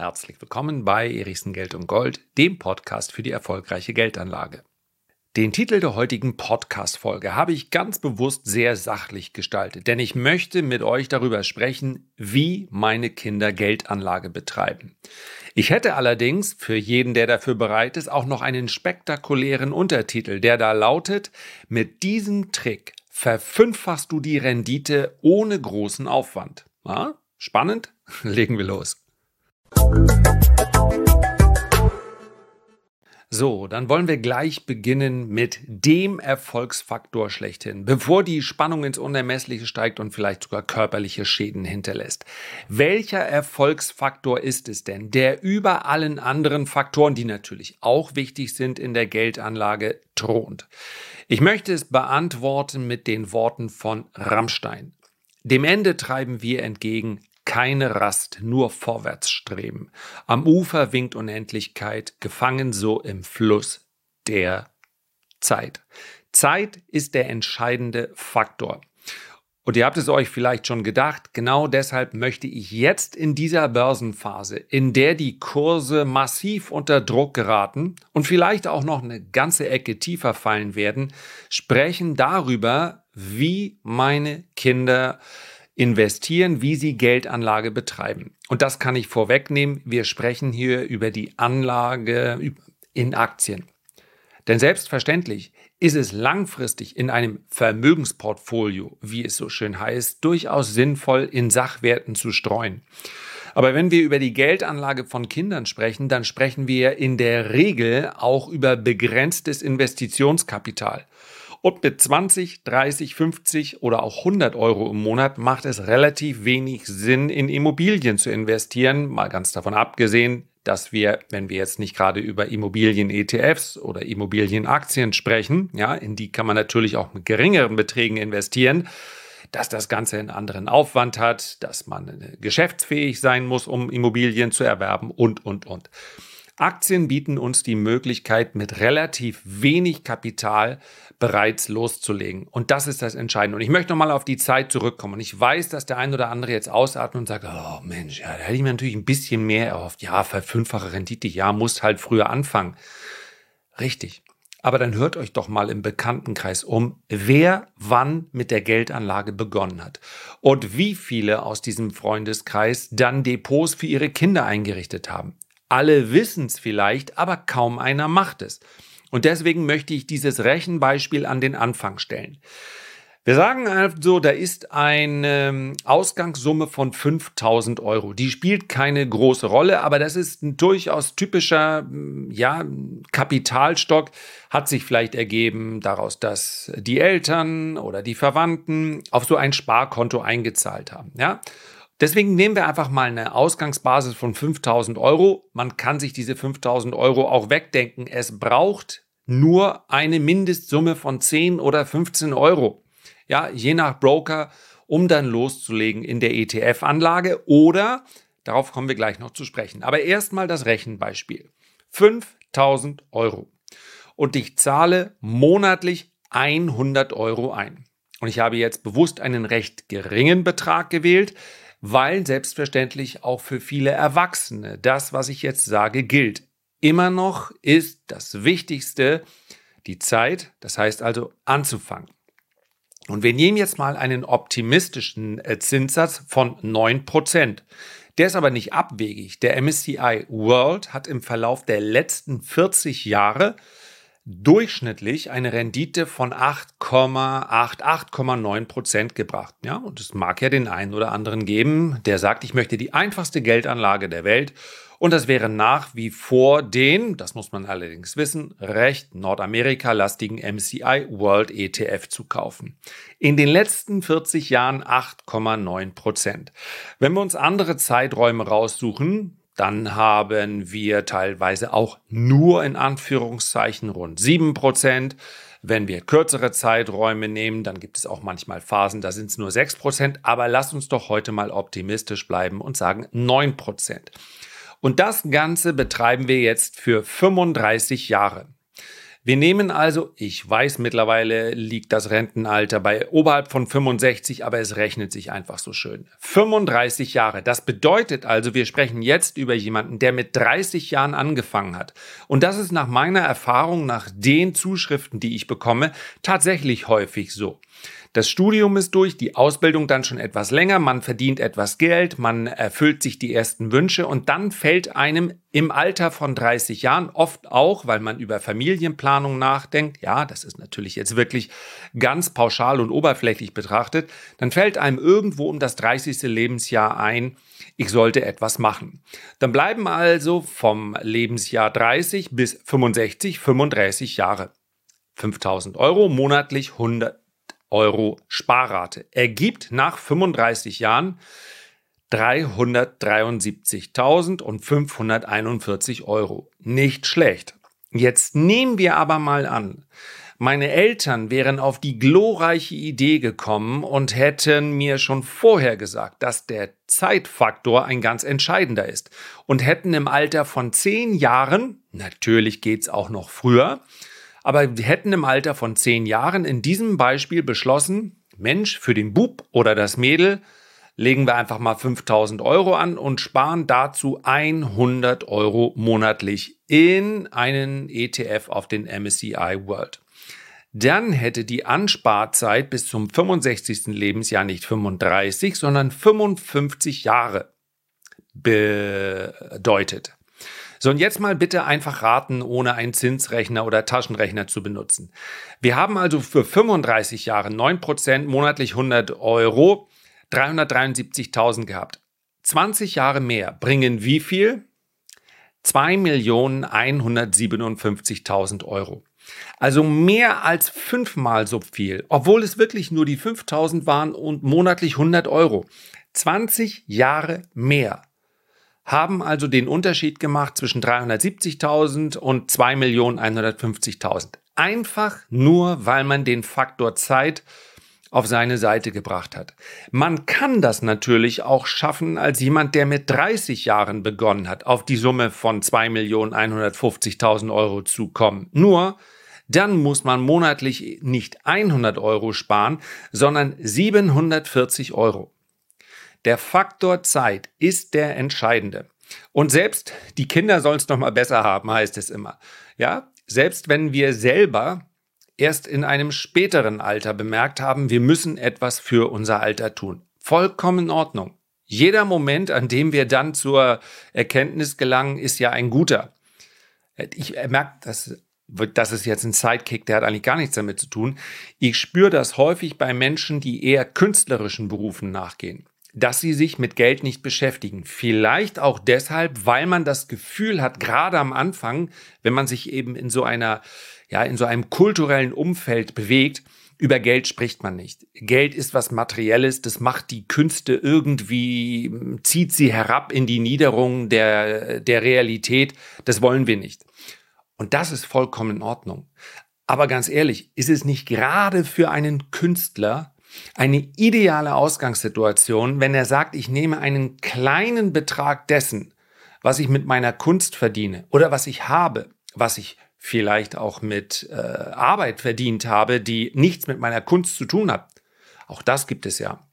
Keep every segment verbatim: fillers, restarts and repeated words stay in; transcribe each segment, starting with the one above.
Herzlich willkommen bei Erichsen Geld und Gold, dem Podcast für die erfolgreiche Geldanlage. Den Titel der heutigen Podcast-Folge habe ich ganz bewusst sehr sachlich gestaltet, denn ich möchte mit euch darüber sprechen, wie meine Kinder Geldanlage betreiben. Ich hätte allerdings für jeden, der dafür bereit ist, auch noch einen spektakulären Untertitel, der da lautet: Mit diesem Trick verfünffachst du die Rendite ohne großen Aufwand. Ja, spannend? Legen wir los. So, dann wollen wir gleich beginnen mit dem Erfolgsfaktor schlechthin, bevor die Spannung ins Unermessliche steigt und vielleicht sogar körperliche Schäden hinterlässt. Welcher Erfolgsfaktor ist es denn, der über allen anderen Faktoren, die natürlich auch wichtig sind in der Geldanlage, thront? Ich möchte es beantworten mit den Worten von Rammstein. Dem Ende treiben wir entgegen, keine Rast, nur Vorwärtsstreben. Am Ufer winkt Unendlichkeit, gefangen so im Fluss der Zeit. Zeit ist der entscheidende Faktor. Und ihr habt es euch vielleicht schon gedacht, genau deshalb möchte ich jetzt in dieser Börsenphase, in der die Kurse massiv unter Druck geraten und vielleicht auch noch eine ganze Ecke tiefer fallen werden, sprechen darüber, wie meine Kinder investieren, wie sie Geldanlage betreiben. Und das kann ich vorwegnehmen. Wir sprechen hier über die Anlage in Aktien. Denn selbstverständlich ist es langfristig in einem Vermögensportfolio, wie es so schön heißt, durchaus sinnvoll, in Sachwerten zu streuen. Aber wenn wir über die Geldanlage von Kindern sprechen, dann sprechen wir in der Regel auch über begrenztes Investitionskapital. Und mit zwanzig, dreißig, fünfzig oder auch hundert Euro im Monat macht es relativ wenig Sinn, in Immobilien zu investieren. Mal ganz davon abgesehen, dass wir, wenn wir jetzt nicht gerade über Immobilien-E T Fs oder Immobilienaktien sprechen, ja, in die kann man natürlich auch mit geringeren Beträgen investieren, dass das Ganze einen anderen Aufwand hat, dass man geschäftsfähig sein muss, um Immobilien zu erwerben und, und, und. Aktien bieten uns die Möglichkeit, mit relativ wenig Kapital bereits loszulegen. Und das ist das Entscheidende. Und ich möchte nochmal auf die Zeit zurückkommen. Und ich weiß, dass der ein oder andere jetzt ausatmet und sagt, oh Mensch, ja, da hätte ich mir natürlich ein bisschen mehr erhofft. Ja, verfünffache Rendite, ja, muss halt früher anfangen. Richtig. Aber dann hört euch doch mal im Bekanntenkreis um, wer wann mit der Geldanlage begonnen hat. Und wie viele aus diesem Freundeskreis dann Depots für ihre Kinder eingerichtet haben. Alle wissen es vielleicht, aber kaum einer macht es. Und deswegen möchte ich dieses Rechenbeispiel an den Anfang stellen. Wir sagen also, da ist eine Ausgangssumme von fünftausend Euro. Die spielt keine große Rolle, aber das ist ein durchaus typischer ja, Kapitalstock. Hat sich vielleicht ergeben daraus, dass die Eltern oder die Verwandten auf so ein Sparkonto eingezahlt haben. Ja? Deswegen nehmen wir einfach mal eine Ausgangsbasis von fünftausend Euro. Man kann sich diese fünftausend Euro auch wegdenken. Es braucht nur eine Mindestsumme von zehn oder fünfzehn Euro. Ja, je nach Broker, um dann loszulegen in der E T F-Anlage oder, darauf kommen wir gleich noch zu sprechen. Aber erstmal das Rechenbeispiel. fünftausend Euro. Und ich zahle monatlich hundert Euro ein. Und ich habe jetzt bewusst einen recht geringen Betrag gewählt, weil selbstverständlich auch für viele Erwachsene das, was ich jetzt sage, gilt. Immer noch ist das Wichtigste die Zeit, das heißt also anzufangen. Und wir nehmen jetzt mal einen optimistischen Zinssatz von neun Prozent. Der ist aber nicht abwegig. Der M S C I World hat im Verlauf der letzten vierzig Jahre durchschnittlich eine Rendite von acht Komma acht, acht Komma neun Prozent gebracht. Ja, und es mag ja den einen oder anderen geben, der sagt, ich möchte die einfachste Geldanlage der Welt. Und das wäre nach wie vor den, das muss man allerdings wissen, recht Nordamerika-lastigen M S C I World E T F zu kaufen. In den letzten vierzig Jahren acht Komma neun Prozent. Wenn wir uns andere Zeiträume raussuchen, dann haben wir teilweise auch nur in Anführungszeichen rund sieben Prozent. Wenn wir kürzere Zeiträume nehmen, dann gibt es auch manchmal Phasen, da sind es nur sechs Prozent. Aber lasst uns doch heute mal optimistisch bleiben und sagen neun Prozent. Und das Ganze betreiben wir jetzt für fünfunddreißig Jahre. Wir nehmen also, ich weiß, mittlerweile liegt das Rentenalter bei oberhalb von fünfundsechzig, aber es rechnet sich einfach so schön. fünfunddreißig Jahre. Das bedeutet also, wir sprechen jetzt über jemanden, der mit dreißig Jahren angefangen hat. Und das ist nach meiner Erfahrung, nach den Zuschriften, die ich bekomme, tatsächlich häufig so. Das Studium ist durch, die Ausbildung dann schon etwas länger, man verdient etwas Geld, man erfüllt sich die ersten Wünsche und dann fällt einem im Alter von dreißig Jahren, oft auch, weil man über Familienplanung nachdenkt, ja, das ist natürlich jetzt wirklich ganz pauschal und oberflächlich betrachtet, dann fällt einem irgendwo um das dreißigste Lebensjahr ein, ich sollte etwas machen. Dann bleiben also vom Lebensjahr dreißig bis fünfundsechzig, fünfunddreißig Jahre. fünftausend Euro, monatlich hundert Euro Sparrate. Ergibt nach fünfunddreißig Jahren dreihundertdreiundsiebzigtausendfünfhunderteinundvierzig Euro. Nicht schlecht. Jetzt nehmen wir aber mal an, meine Eltern wären auf die glorreiche Idee gekommen und hätten mir schon vorher gesagt, dass der Zeitfaktor ein ganz entscheidender ist und hätten im Alter von zehn Jahren, natürlich geht's auch noch früher, aber wir hätten im Alter von zehn Jahren in diesem Beispiel beschlossen, Mensch, für den Bub oder das Mädel legen wir einfach mal fünftausend Euro an und sparen dazu hundert Euro monatlich in einen E T F auf den M S C I World. Dann hätte die Ansparzeit bis zum fünfundsechzigsten Lebensjahr nicht fünfunddreißig, sondern fünfundfünfzig Jahre bedeutet. So, und jetzt mal bitte einfach raten, ohne einen Zinsrechner oder Taschenrechner zu benutzen. Wir haben also für fünfunddreißig Jahre neun Prozent monatlich hundert Euro, dreihundertdreiundsiebzigtausend gehabt. zwanzig Jahre mehr bringen wie viel? zwei Millionen hundertsiebenundfünfzigtausend Euro. Also mehr als fünfmal so viel, obwohl es wirklich nur die fünftausend waren und monatlich hundert Euro. zwanzig Jahre mehr haben also den Unterschied gemacht zwischen dreihundertsiebzigtausend und zwei Millionen hundertfünfzigtausend. Einfach nur, weil man den Faktor Zeit auf seine Seite gebracht hat. Man kann das natürlich auch schaffen als jemand, der mit dreißig Jahren begonnen hat, auf die Summe von zwei Millionen hundertfünfzigtausend Euro zu kommen. Nur, dann muss man monatlich nicht hundert Euro sparen, sondern siebenhundertvierzig Euro. Der Faktor Zeit ist der entscheidende. Und selbst die Kinder sollen es noch mal besser haben, heißt es immer. Ja, selbst wenn wir selber erst in einem späteren Alter bemerkt haben, wir müssen etwas für unser Alter tun. Vollkommen in Ordnung. Jeder Moment, an dem wir dann zur Erkenntnis gelangen, ist ja ein guter. Ich merke, das, das ist jetzt ein Sidekick, der hat eigentlich gar nichts damit zu tun. Ich spüre das häufig bei Menschen, die eher künstlerischen Berufen nachgehen, dass sie sich mit Geld nicht beschäftigen. Vielleicht auch deshalb, weil man das Gefühl hat, gerade am Anfang, wenn man sich eben in so einer, ja, in so einem kulturellen Umfeld bewegt, über Geld spricht man nicht. Geld ist was Materielles, das macht die Künste irgendwie, zieht sie herab in die Niederung der, der Realität. Das wollen wir nicht. Und das ist vollkommen in Ordnung. Aber ganz ehrlich, ist es nicht gerade für einen Künstler eine ideale Ausgangssituation, wenn er sagt, ich nehme einen kleinen Betrag dessen, was ich mit meiner Kunst verdiene oder was ich habe, was ich vielleicht auch mit äh, Arbeit verdient habe, die nichts mit meiner Kunst zu tun hat. Auch das gibt es ja.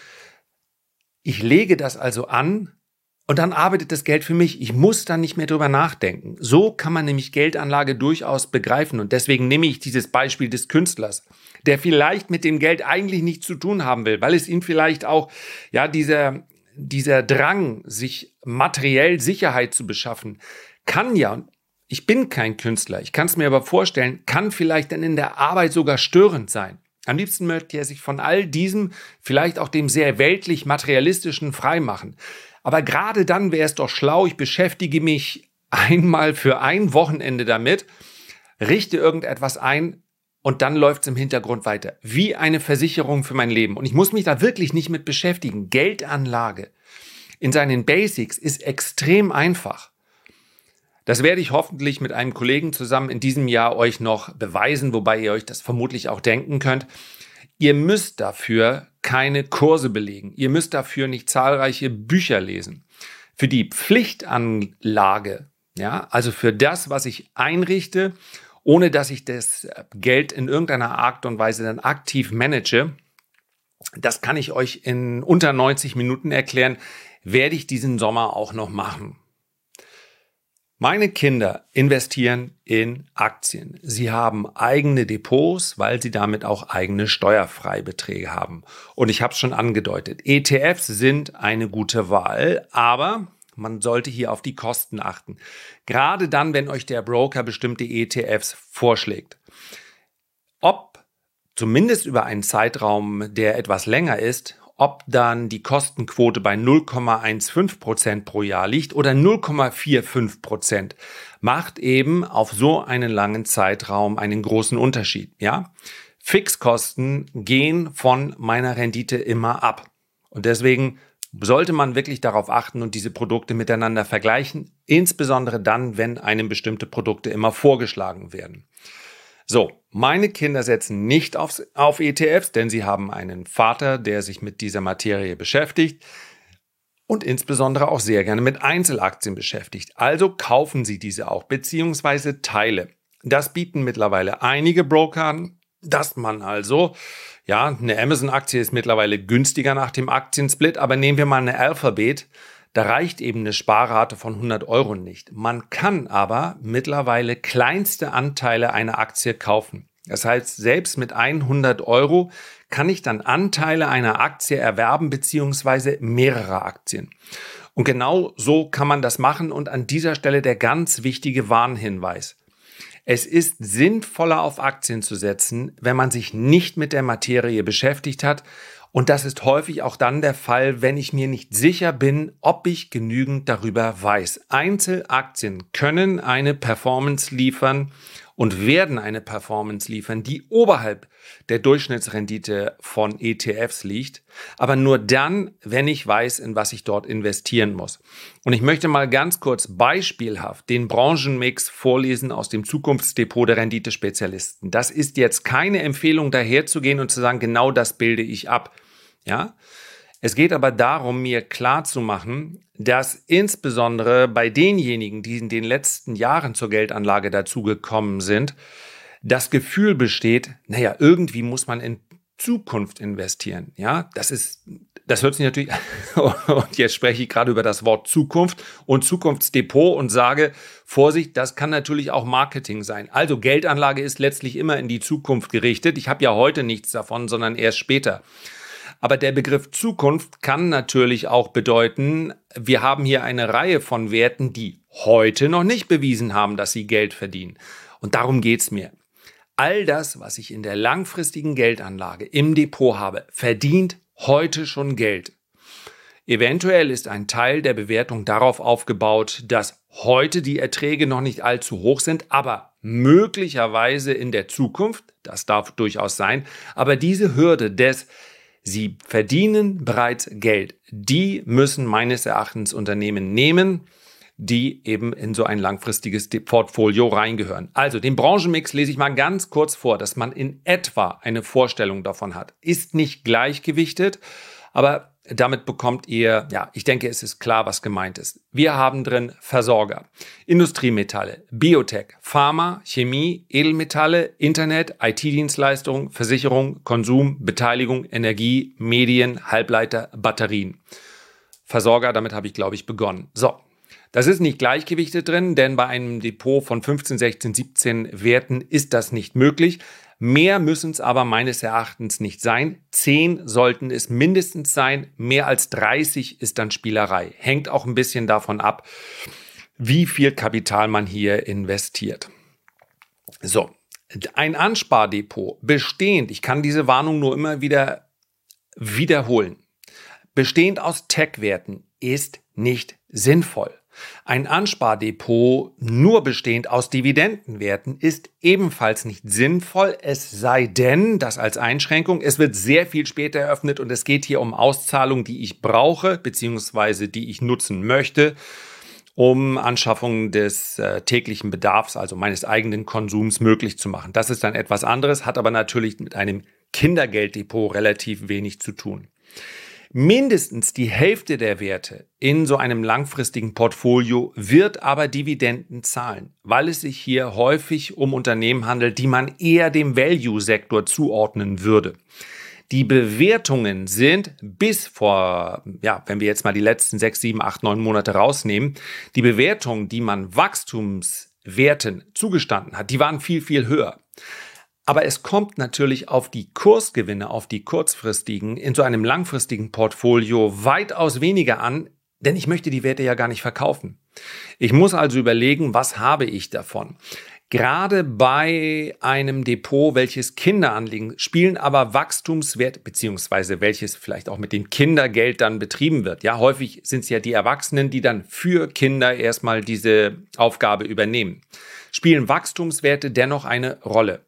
Ich lege das also an und dann arbeitet das Geld für mich. Ich muss dann nicht mehr drüber nachdenken. So kann man nämlich Geldanlage durchaus begreifen und deswegen nehme ich dieses Beispiel des Künstlers, der vielleicht mit dem Geld eigentlich nichts zu tun haben will, weil es ihm vielleicht auch, ja, dieser, dieser Drang, sich materiell Sicherheit zu beschaffen, kann ja, ich bin kein Künstler, ich kann es mir aber vorstellen, kann vielleicht dann in der Arbeit sogar störend sein. Am liebsten möchte er sich von all diesem, vielleicht auch dem sehr weltlich-materialistischen freimachen. Aber gerade dann wäre es doch schlau, ich beschäftige mich einmal für ein Wochenende damit, richte irgendetwas ein, und dann läuft es im Hintergrund weiter. Wie eine Versicherung für mein Leben. Und ich muss mich da wirklich nicht mit beschäftigen. Geldanlage in seinen Basics ist extrem einfach. Das werde ich hoffentlich mit einem Kollegen zusammen in diesem Jahr euch noch beweisen, wobei ihr euch das vermutlich auch denken könnt. Ihr müsst dafür keine Kurse belegen. Ihr müsst dafür nicht zahlreiche Bücher lesen. Für die Pflichtanlage, ja, also für das, was ich einrichte, ohne dass ich das Geld in irgendeiner Art und Weise dann aktiv manage. Das kann ich euch in unter neunzig Minuten erklären, werde ich diesen Sommer auch noch machen. Meine Kinder investieren in Aktien. Sie haben eigene Depots, weil sie damit auch eigene Steuerfreibeträge haben. Und ich habe es schon angedeutet, E T Fs sind eine gute Wahl, aber man sollte hier auf die Kosten achten. Gerade dann, wenn euch der Broker bestimmte E T Fs vorschlägt. Ob zumindest über einen Zeitraum, der etwas länger ist, ob dann die Kostenquote bei null Komma fünfzehn Prozent pro Jahr liegt oder null Komma fünfundvierzig Prozent, macht eben auf so einen langen Zeitraum einen großen Unterschied. Ja? Fixkosten gehen von meiner Rendite immer ab. Und deswegen sollte man wirklich darauf achten und diese Produkte miteinander vergleichen, insbesondere dann, wenn einem bestimmte Produkte immer vorgeschlagen werden. So, meine Kinder setzen nicht auf, auf E T Fs, denn sie haben einen Vater, der sich mit dieser Materie beschäftigt und insbesondere auch sehr gerne mit Einzelaktien beschäftigt. Also kaufen sie diese auch, beziehungsweise Teile. Das bieten mittlerweile einige Broker an, dass man also, ja, eine Amazon-Aktie ist mittlerweile günstiger nach dem Aktiensplit, aber nehmen wir mal eine Alphabet. Da reicht eben eine Sparrate von hundert Euro nicht. Man kann aber mittlerweile kleinste Anteile einer Aktie kaufen. Das heißt, selbst mit hundert Euro kann ich dann Anteile einer Aktie erwerben beziehungsweise mehrere Aktien. Und genau so kann man das machen und an dieser Stelle der ganz wichtige Warnhinweis. Es ist sinnvoller, auf Aktien zu setzen, wenn man sich nicht mit der Materie beschäftigt hat. Und das ist häufig auch dann der Fall, wenn ich mir nicht sicher bin, ob ich genügend darüber weiß. Einzelaktien können eine Performance liefern und werden eine Performance liefern, die oberhalb der Durchschnittsrendite von E T Fs liegt, aber nur dann, wenn ich weiß, in was ich dort investieren muss. Und ich möchte mal ganz kurz beispielhaft den Branchenmix vorlesen aus dem Zukunftsdepot der Renditespezialisten. Das ist jetzt keine Empfehlung, daherzugehen und zu sagen, genau das bilde ich ab. Ja? Es geht aber darum, mir klarzumachen, dass insbesondere bei denjenigen, die in den letzten Jahren zur Geldanlage dazugekommen sind, das Gefühl besteht, naja, irgendwie muss man in Zukunft investieren. Ja, das ist, das hört sich natürlich, und jetzt spreche ich gerade über das Wort Zukunft und Zukunftsdepot und sage, Vorsicht, das kann natürlich auch Marketing sein. Also Geldanlage ist letztlich immer in die Zukunft gerichtet. Ich habe ja heute nichts davon, sondern erst später. Aber der Begriff Zukunft kann natürlich auch bedeuten, wir haben hier eine Reihe von Werten, die heute noch nicht bewiesen haben, dass sie Geld verdienen. Und darum geht's mir. All das, was ich in der langfristigen Geldanlage im Depot habe, verdient heute schon Geld. Eventuell ist ein Teil der Bewertung darauf aufgebaut, dass heute die Erträge noch nicht allzu hoch sind, aber möglicherweise in der Zukunft, das darf durchaus sein, aber diese Hürde des Sie verdienen bereits Geld. Die müssen meines Erachtens Unternehmen nehmen, die eben in so ein langfristiges Portfolio reingehören. Also den Branchenmix lese ich mal ganz kurz vor, dass man in etwa eine Vorstellung davon hat. Ist nicht gleichgewichtet, aber damit bekommt ihr, ja, ich denke, es ist klar, was gemeint ist. Wir haben drin Versorger, Industriemetalle, Biotech, Pharma, Chemie, Edelmetalle, Internet, I T-Dienstleistungen, Versicherung, Konsum, Beteiligung, Energie, Medien, Halbleiter, Batterien. Versorger, damit habe ich, glaube ich, begonnen. So, das ist nicht gleichgewichtet drin, denn bei einem Depot von fünfzehn, sechzehn, siebzehn Werten ist das nicht möglich. Mehr müssen es aber meines Erachtens nicht sein. Zehn sollten es mindestens sein. Mehr als dreißig ist dann Spielerei. Hängt auch ein bisschen davon ab, wie viel Kapital man hier investiert. So, ein Anspardepot bestehend, ich kann diese Warnung nur immer wieder wiederholen, bestehend aus Tech-Werten ist nicht sinnvoll. Ein Anspardepot nur bestehend aus Dividendenwerten ist ebenfalls nicht sinnvoll, es sei denn, das als Einschränkung, es wird sehr viel später eröffnet und es geht hier um Auszahlungen, die ich brauche bzw. die ich nutzen möchte, um Anschaffung des äh, täglichen Bedarfs, also meines eigenen Konsums, möglich zu machen. Das ist dann etwas anderes, hat aber natürlich mit einem Kindergelddepot relativ wenig zu tun. Mindestens die Hälfte der Werte in so einem langfristigen Portfolio wird aber Dividenden zahlen, weil es sich hier häufig um Unternehmen handelt, die man eher dem Value-Sektor zuordnen würde. Die Bewertungen sind bis vor, ja, wenn wir jetzt mal die letzten sechs, sieben, acht, neun Monate rausnehmen, die Bewertungen, die man Wachstumswerten zugestanden hat, die waren viel, viel höher. Aber es kommt natürlich auf die Kursgewinne, auf die kurzfristigen, in so einem langfristigen Portfolio weitaus weniger an, denn ich möchte die Werte ja gar nicht verkaufen. Ich muss also überlegen, was habe ich davon? Gerade bei einem Depot, welches Kinder anlegen, spielen aber Wachstumswerte, beziehungsweise welches vielleicht auch mit dem Kindergeld dann betrieben wird. Ja, häufig sind es ja die Erwachsenen, die dann für Kinder erstmal diese Aufgabe übernehmen. Spielen Wachstumswerte dennoch eine Rolle?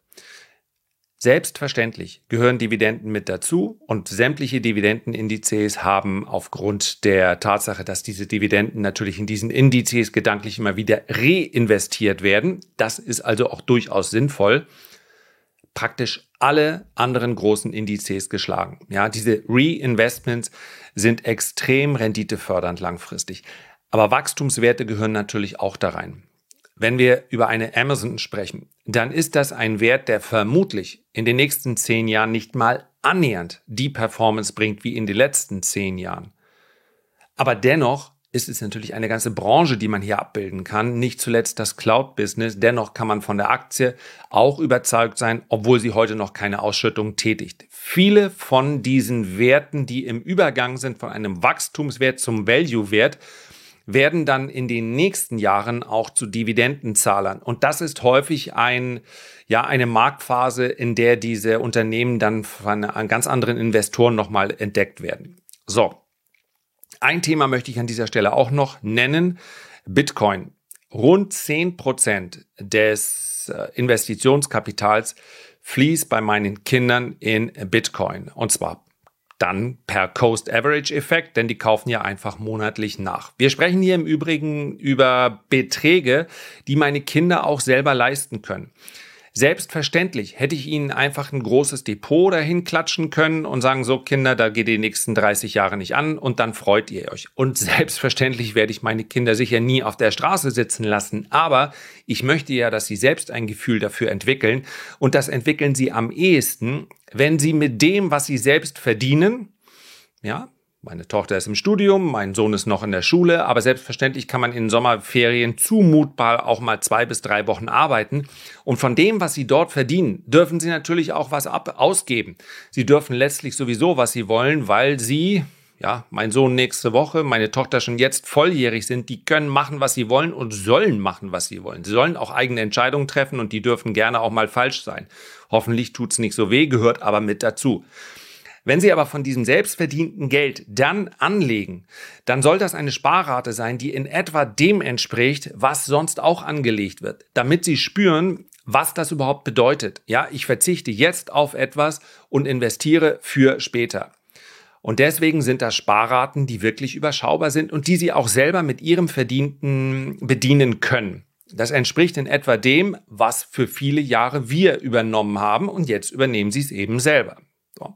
Selbstverständlich gehören Dividenden mit dazu und sämtliche Dividendenindizes haben aufgrund der Tatsache, dass diese Dividenden natürlich in diesen Indizes gedanklich immer wieder reinvestiert werden, das ist also auch durchaus sinnvoll, praktisch alle anderen großen Indizes geschlagen. Ja, diese Reinvestments sind extrem renditefördernd langfristig, aber Wachstumswerte gehören natürlich auch da rein. Wenn wir über eine Amazon sprechen, dann ist das ein Wert, der vermutlich in den nächsten zehn Jahren nicht mal annähernd die Performance bringt wie in den letzten zehn Jahren. Aber dennoch ist es natürlich eine ganze Branche, die man hier abbilden kann, nicht zuletzt das Cloud-Business. Dennoch kann man von der Aktie auch überzeugt sein, obwohl sie heute noch keine Ausschüttung tätigt. Viele von diesen Werten, die im Übergang sind von einem Wachstumswert zum Value-Wert, werden dann in den nächsten Jahren auch zu Dividendenzahlern. Und das ist häufig ein, ja, eine Marktphase, in der diese Unternehmen dann von ganz anderen Investoren nochmal entdeckt werden. So, ein Thema möchte ich an dieser Stelle auch noch nennen. Bitcoin. Rund zehn Prozent des Investitionskapitals fließt bei meinen Kindern in Bitcoin. Und zwar dann per Coast-Average-Effekt, denn die kaufen ja einfach monatlich nach. Wir sprechen hier im Übrigen über Beträge, die meine Kinder auch selber leisten können. Selbstverständlich hätte ich ihnen einfach ein großes Depot dahin klatschen können und sagen, so Kinder, da geht die nächsten dreißig Jahre nicht an und dann freut ihr euch. Und selbstverständlich werde ich meine Kinder sicher nie auf der Straße sitzen lassen, aber ich möchte ja, dass sie selbst ein Gefühl dafür entwickeln und das entwickeln sie am ehesten, wenn sie mit dem, was sie selbst verdienen, ja, meine Tochter ist im Studium, mein Sohn ist noch in der Schule, aber selbstverständlich kann man in Sommerferien zumutbar auch mal zwei bis drei Wochen arbeiten. Und von dem, was sie dort verdienen, dürfen sie natürlich auch was ab ausgeben. Sie dürfen letztlich sowieso, was sie wollen, weil sie, ja, mein Sohn nächste Woche, meine Tochter schon jetzt volljährig sind, die können machen, was sie wollen und sollen machen, was sie wollen. Sie sollen auch eigene Entscheidungen treffen und die dürfen gerne auch mal falsch sein. Hoffentlich tut's nicht so weh, gehört aber mit dazu. Wenn Sie aber von diesem selbstverdienten Geld dann anlegen, dann soll das eine Sparrate sein, die in etwa dem entspricht, was sonst auch angelegt wird, damit Sie spüren, was das überhaupt bedeutet. Ja, ich verzichte jetzt auf etwas und investiere für später. Und deswegen sind das Sparraten, die wirklich überschaubar sind und die Sie auch selber mit Ihrem Verdienten bedienen können. Das entspricht in etwa dem, was für viele Jahre wir übernommen haben und jetzt übernehmen Sie es eben selber. So.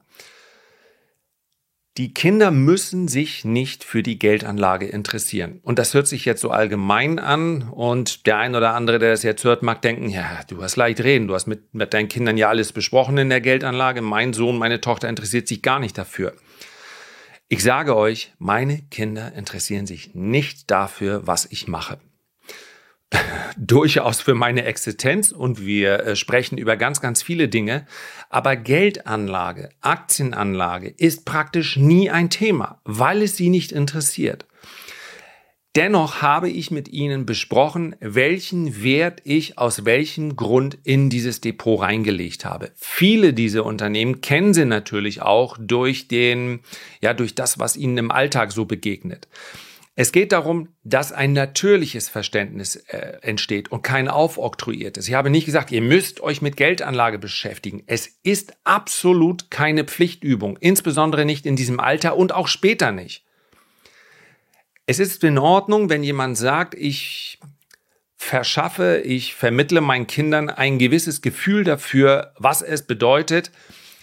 Die Kinder müssen sich nicht für die Geldanlage interessieren. Und das hört sich jetzt so allgemein an. Und der ein oder andere, der das jetzt hört, mag denken, ja, du hast leicht reden. Du hast mit, mit deinen Kindern ja alles besprochen in der Geldanlage. Mein Sohn, meine Tochter interessiert sich gar nicht dafür. Ich sage euch, meine Kinder interessieren sich nicht dafür, was ich mache. Durchaus für meine Existenz und wir äh, sprechen über ganz, ganz viele Dinge. Aber Geldanlage, Aktienanlage ist praktisch nie ein Thema, weil es sie nicht interessiert. Dennoch habe ich mit Ihnen besprochen, welchen Wert ich aus welchem Grund in dieses Depot reingelegt habe. Viele dieser Unternehmen kennen Sie natürlich auch durch den, ja, durch das, was Ihnen im Alltag so begegnet. Es geht darum, dass ein natürliches Verständnis äh, entsteht und kein aufoktroyiertes. Ich habe nicht gesagt, ihr müsst euch mit Geldanlage beschäftigen. Es ist absolut keine Pflichtübung, insbesondere nicht in diesem Alter und auch später nicht. Es ist in Ordnung, wenn jemand sagt, ich verschaffe, ich vermittle meinen Kindern ein gewisses Gefühl dafür, was es bedeutet,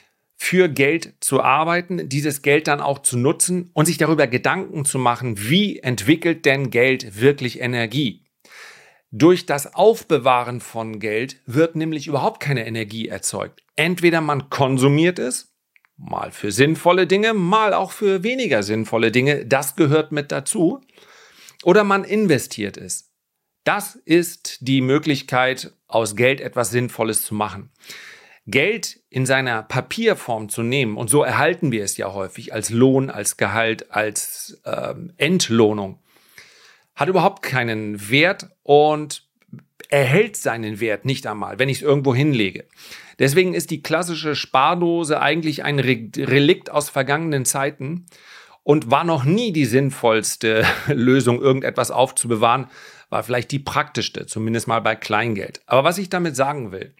für Geld zu arbeiten, dieses Geld dann auch zu nutzen und sich darüber Gedanken zu machen, wie entwickelt denn Geld wirklich Energie? Durch das Aufbewahren von Geld wird nämlich überhaupt keine Energie erzeugt. Entweder man konsumiert es, mal für sinnvolle Dinge, mal auch für weniger sinnvolle Dinge, das gehört mit dazu, oder man investiert es. Das ist die Möglichkeit, aus Geld etwas Sinnvolles zu machen. Geld in seiner Papierform zu nehmen, und so erhalten wir es ja häufig als Lohn, als Gehalt, als ähm, Entlohnung, hat überhaupt keinen Wert und erhält seinen Wert nicht einmal, wenn ich es irgendwo hinlege. Deswegen ist die klassische Spardose eigentlich ein Re- Relikt aus vergangenen Zeiten und war noch nie die sinnvollste Lösung, irgendetwas aufzubewahren, war vielleicht die praktischste, zumindest mal bei Kleingeld. Aber was ich damit sagen will,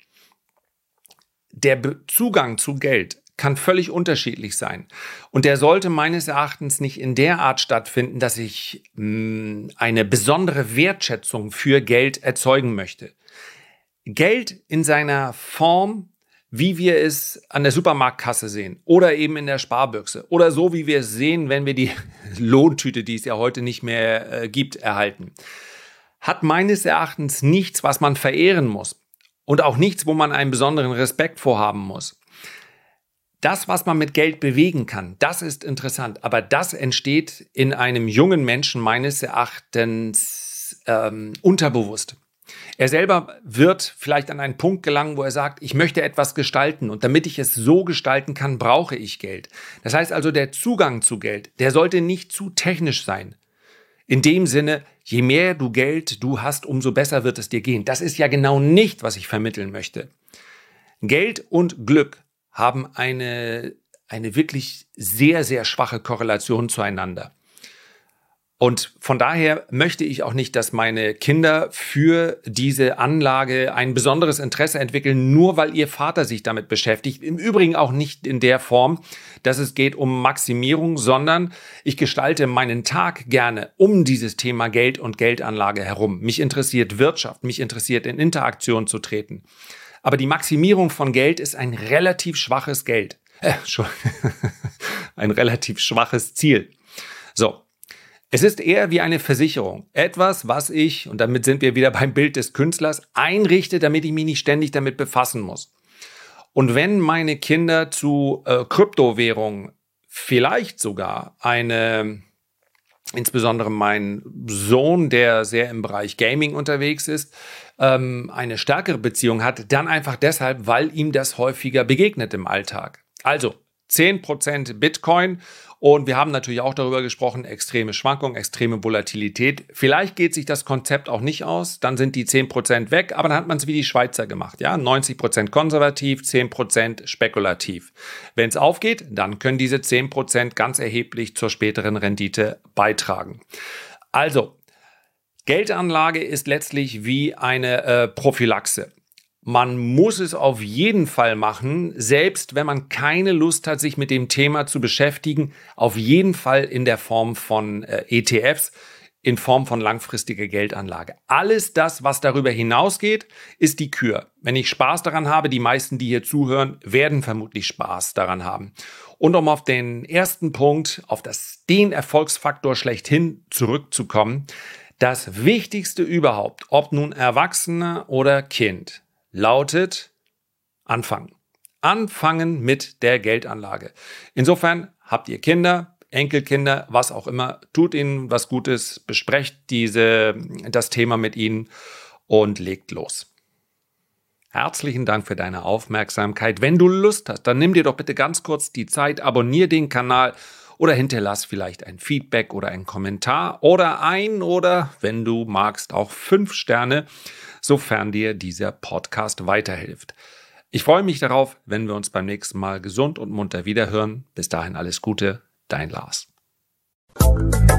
der Be- Zugang zu Geld kann völlig unterschiedlich sein. Und der sollte meines Erachtens nicht in der Art stattfinden, dass ich mh, eine besondere Wertschätzung für Geld erzeugen möchte. Geld in seiner Form, wie wir es an der Supermarktkasse sehen oder eben in der Sparbüchse oder so, wie wir es sehen, wenn wir die Lohntüte, die es ja heute nicht mehr äh, gibt, erhalten, hat meines Erachtens nichts, was man verehren muss. Und auch nichts, wo man einen besonderen Respekt vorhaben muss. Das, was man mit Geld bewegen kann, das ist interessant. Aber das entsteht in einem jungen Menschen meines Erachtens ähm, unterbewusst. Er selber wird vielleicht an einen Punkt gelangen, wo er sagt, ich möchte etwas gestalten. Und damit ich es so gestalten kann, brauche ich Geld. Das heißt also, der Zugang zu Geld, der sollte nicht zu technisch sein. In dem Sinne, je mehr du Geld du hast, umso besser wird es dir gehen. Das ist ja genau nicht, was ich vermitteln möchte. Geld und Glück haben eine, eine wirklich sehr, sehr schwache Korrelation zueinander. Und von daher möchte ich auch nicht, dass meine Kinder für diese Anlage ein besonderes Interesse entwickeln, nur weil ihr Vater sich damit beschäftigt. Im Übrigen auch nicht in der Form, dass es geht um Maximierung, sondern ich gestalte meinen Tag gerne um dieses Thema Geld und Geldanlage herum. Mich interessiert Wirtschaft, mich interessiert in Interaktion zu treten. Aber die Maximierung von Geld ist ein relativ schwaches Geld. Äh, ein relativ schwaches Ziel. So. Es ist eher wie eine Versicherung. Etwas, was ich, und damit sind wir wieder beim Bild des Künstlers, einrichte, damit ich mich nicht ständig damit befassen muss. Und wenn meine Kinder zu äh, Kryptowährungen vielleicht sogar eine, insbesondere mein Sohn, der sehr im Bereich Gaming unterwegs ist, ähm, eine stärkere Beziehung hat, dann einfach deshalb, weil ihm das häufiger begegnet im Alltag. Also zehn Prozent Bitcoin. Und wir haben natürlich auch darüber gesprochen, extreme Schwankungen, extreme Volatilität. Vielleicht geht sich das Konzept auch nicht aus, dann sind die zehn Prozent weg, aber dann hat man es wie die Schweizer gemacht. Ja, neunzig Prozent konservativ, zehn Prozent spekulativ. Wenn es aufgeht, dann können diese zehn Prozent ganz erheblich zur späteren Rendite beitragen. Also, Geldanlage ist letztlich wie eine äh, Prophylaxe. Man muss es auf jeden Fall machen, selbst wenn man keine Lust hat, sich mit dem Thema zu beschäftigen, auf jeden Fall in der Form von äh, E T Fs, in Form von langfristiger Geldanlage. Alles das, was darüber hinausgeht, ist die Kür. Wenn ich Spaß daran habe, die meisten, die hier zuhören, werden vermutlich Spaß daran haben. Und um auf den ersten Punkt, auf das, den Erfolgsfaktor schlechthin zurückzukommen, das Wichtigste überhaupt, ob nun Erwachsener oder Kind, lautet anfangen. Anfangen mit der Geldanlage. Insofern habt ihr Kinder, Enkelkinder, was auch immer, tut ihnen was Gutes, besprecht diese, das Thema mit ihnen und legt los. Herzlichen Dank für deine Aufmerksamkeit. Wenn du Lust hast, dann nimm dir doch bitte ganz kurz die Zeit, abonniere den Kanal oder hinterlass vielleicht ein Feedback oder einen Kommentar oder ein oder, wenn du magst, auch fünf Sterne, sofern dir dieser Podcast weiterhilft. Ich freue mich darauf, wenn wir uns beim nächsten Mal gesund und munter wiederhören. Bis dahin alles Gute, dein Lars.